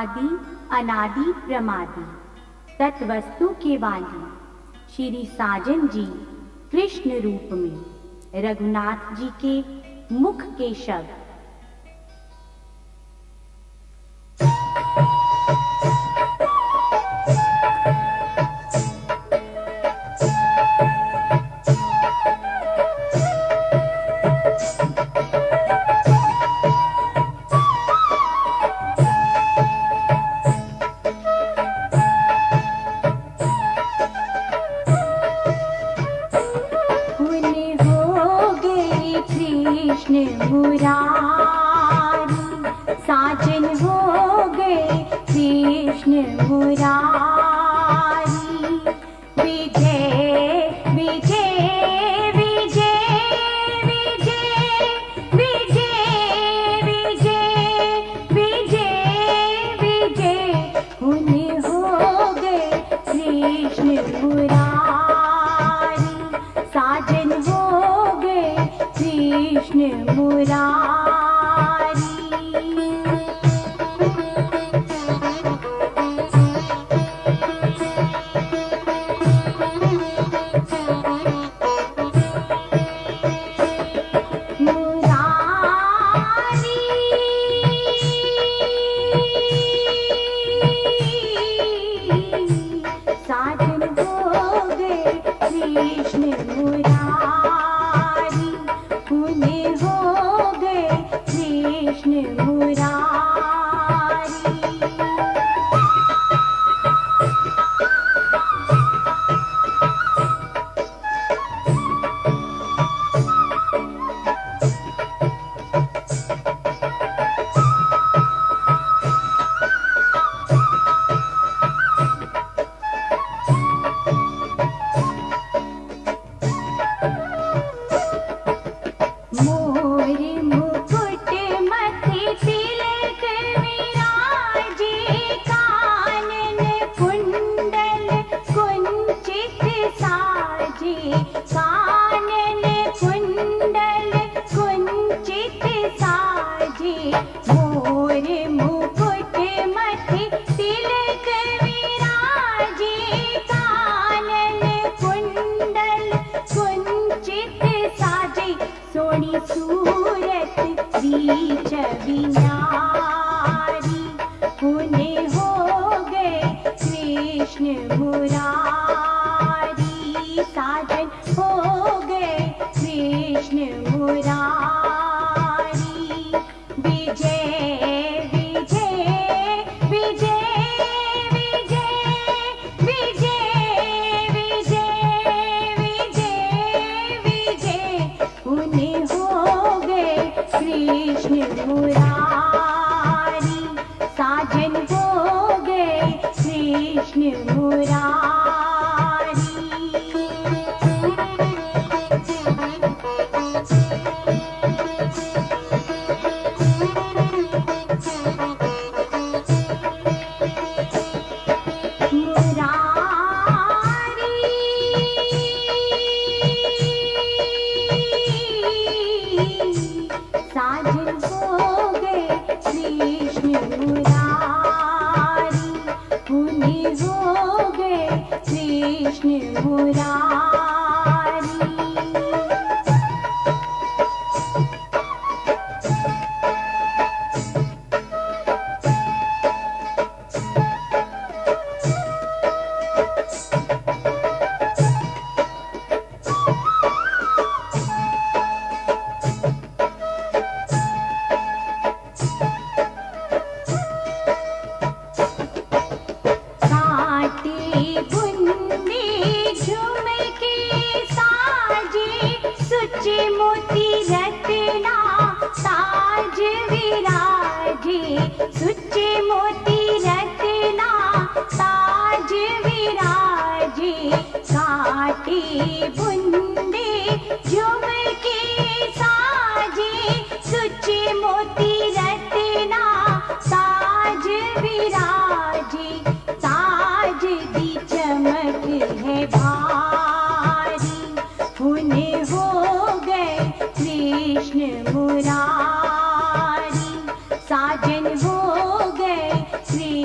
आदि अनादि प्रमादि तत्वस्तु के वाली श्री साजन जी कृष्ण रूप में रघुनाथ जी के मुख के शब्द। कृष्ण मुरारी साजन हो गए कृष्ण मुरारी। विजय विजय विजय विजय विजय विजय विजय विजय उन्हें हो गए कृष्ण मुरारी साजन हो गए कृष्ण मुरारी। साजन हो गए कृष्ण मुरारी उन्हें हो गए कृष्ण मुरारी। सोनी सूरत रीच बिनारी उन्हें हो गए कृष्ण मुरारी साजन हो गए कृष्ण मुरारी। विजय विजय विजय विजय विजय विजय विजय विजय उन्हें हो गए कृष्ण मुरारी साजन हो गए कृष्ण मुरारी। साजन हो गए कृष्ण मुरारी उन्हें हो गए कृष्ण मुरारी। सुच्चे मोती रत्ना ताज विराजे सुच्चे मोती रत्ना ताज विराजे काटे बुंदे झुमके साजे सुच्चे मोती रत्ना ताज विराजे ताज दी चमक है भारी उन्हें हो गए कृष्ण मुरारी साजन हो गए कृष्ण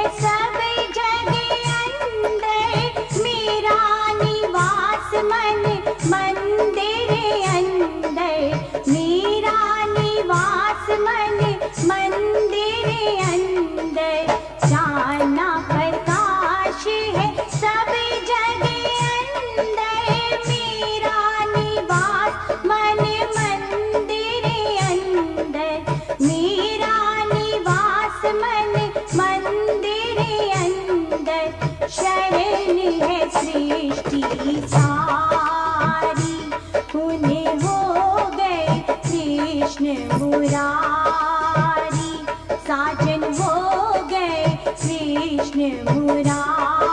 सब जगह अंदर, मेरा निवास मन मंदिर अंदर, मेरा निवास मन मंदिर अंदर। जाना प्रकाश है सब जगह अंदर, मेरा निवास मन मंदिर अंदर, मेरा निवास मन मंदिर अंदर। शरण है सृष्टि सारी, उन्हें हो गए कृष्ण मुरारी, साजन हो गए कृष्ण मुरारी।